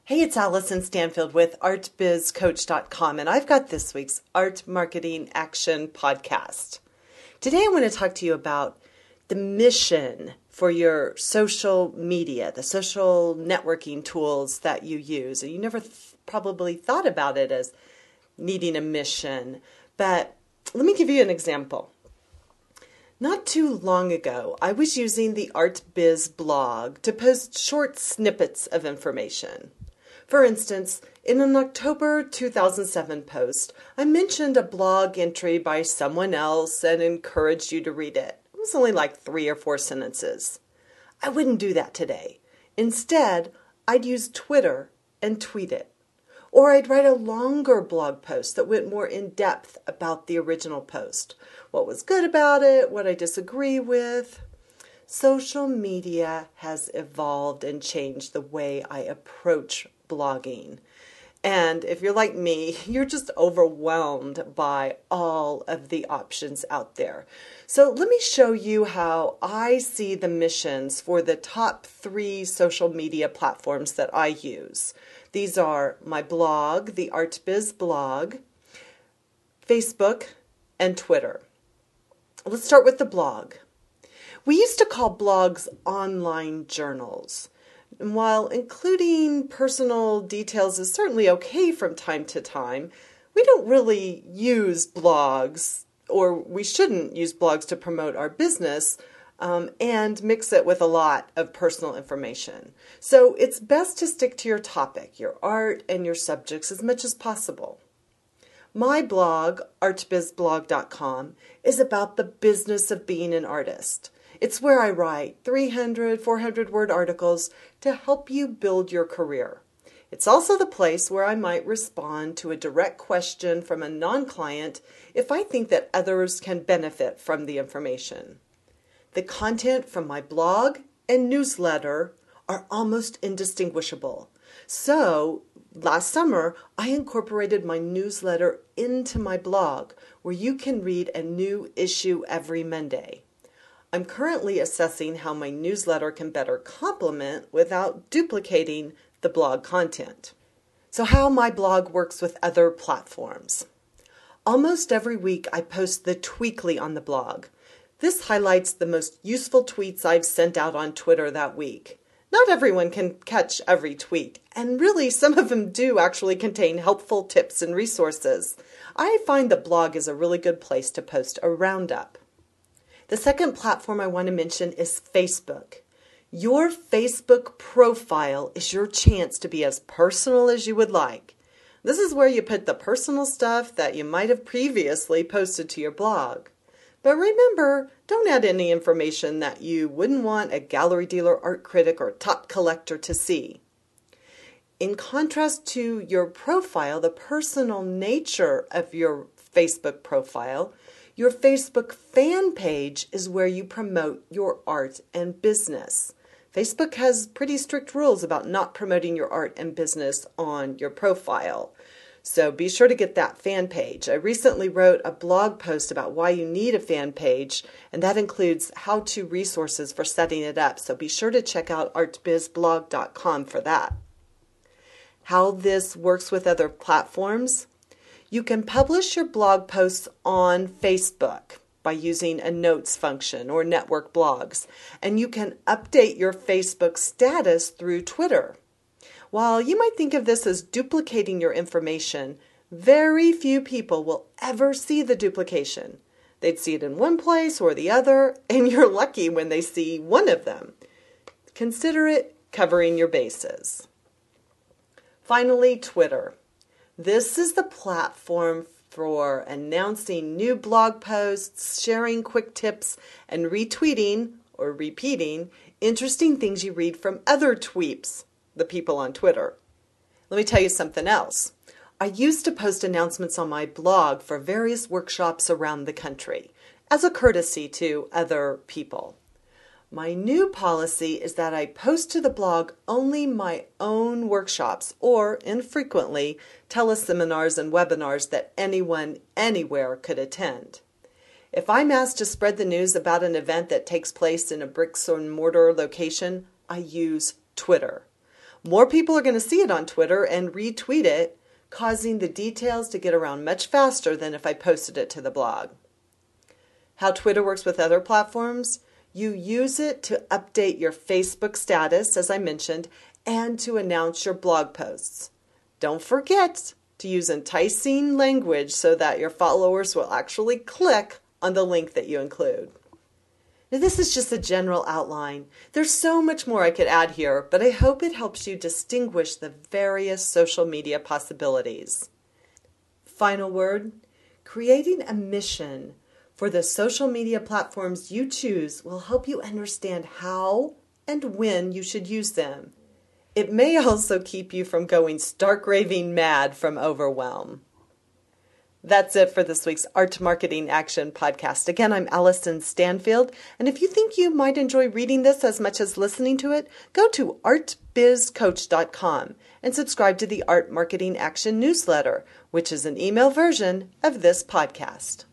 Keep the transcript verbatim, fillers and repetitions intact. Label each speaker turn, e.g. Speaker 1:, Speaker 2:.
Speaker 1: Hey, it's Allison Stanfield with art biz coach dot com, and I've got this week's Art Marketing Action Podcast. Today I want to talk to you about the mission for your social media, the social networking tools that you use. And you never th- probably thought about it as needing a mission, but let me give you an example. Not too long ago, I was using the ArtBiz blog to post short snippets of information. For instance, in an October two thousand seven post, I mentioned a blog entry by someone else and encouraged you to read it. It was only like three or four sentences. I wouldn't do that today. Instead, I'd use Twitter and tweet it. Or I'd write a longer blog post that went more in depth about the original post. What was good about it, what I disagree with. Social media has evolved and changed the way I approach blogging. And if you're like me, you're just overwhelmed by all of the options out there. So let me show you how I see the missions for the top three social media platforms that I use. These are my blog, the ArtBiz blog, Facebook, and Twitter. Let's start with the blog. We used to call blogs online journals. And while including personal details is certainly okay from time to time, we don't really use blogs, or we shouldn't use blogs to promote our business um, and mix it with a lot of personal information. So it's best to stick to your topic, your art, and your subjects as much as possible. My blog, art biz blog dot com, is about the business of being an artist. It's where I write three hundred, four hundred word articles to help you build your career. It's also the place where I might respond to a direct question from a non-client if I think that others can benefit from the information. The content from my blog and newsletter are almost indistinguishable. So, last summer, I incorporated my newsletter into my blog, where you can read a new issue every Monday. I'm currently assessing how my newsletter can better complement without duplicating the blog content. So how my blog works with other platforms. Almost every week I post the Tweakly on the blog. This highlights the most useful tweets I've sent out on Twitter that week. Not everyone can catch every tweet, and really some of them do actually contain helpful tips and resources. I find the blog is a really good place to post a roundup. The second platform I want to mention is Facebook. Your Facebook profile is your chance to be as personal as you would like. This is where you put the personal stuff that you might have previously posted to your blog. But remember, don't add any information that you wouldn't want a gallery dealer, art critic, or top collector to see. In contrast to your profile, the personal nature of your Facebook profile, your Facebook fan page is where you promote your art and business. Facebook has pretty strict rules about not promoting your art and business on your profile. So be sure to get that fan page. I recently wrote a blog post about why you need a fan page, and that includes how-to resources for setting it up. So be sure to check out art biz blog dot com for that. How this works with other platforms. You can publish your blog posts on Facebook by using a notes function or network blogs, and you can update your Facebook status through Twitter. While you might think of this as duplicating your information, very few people will ever see the duplication. They'd see it in one place or the other, and you're lucky when they see one of them. Consider it covering your bases. Finally, Twitter. This is the platform for announcing new blog posts, sharing quick tips, and retweeting or repeating interesting things you read from other tweeps, the people on Twitter. Let me tell you something else. I used to post announcements on my blog for various workshops around the country as a courtesy to other people. My new policy is that I post to the blog only my own workshops or, infrequently, teleseminars and webinars that anyone, anywhere could attend. If I'm asked to spread the news about an event that takes place in a bricks and mortar location, I use Twitter. more people are going to see it on Twitter and retweet it, causing the details to get around much faster than if I posted it to the blog. How Twitter works with other platforms: you use it to update your Facebook status, as I mentioned, and to announce your blog posts. Don't forget to use enticing language so that your followers will actually click on the link that you include. Now, this is just a general outline. There's so much more I could add here, but I hope it helps you distinguish the various social media possibilities. Final word: creating a mission for the social media platforms you choose will help you understand how and when you should use them. It may also keep you from going stark raving mad from overwhelm. That's it for this week's Art Marketing Action podcast. Again, I'm Allison Stanfield, and if you think you might enjoy reading this as much as listening to it, go to art biz coach dot com and subscribe to the Art Marketing Action newsletter, which is an email version of this podcast.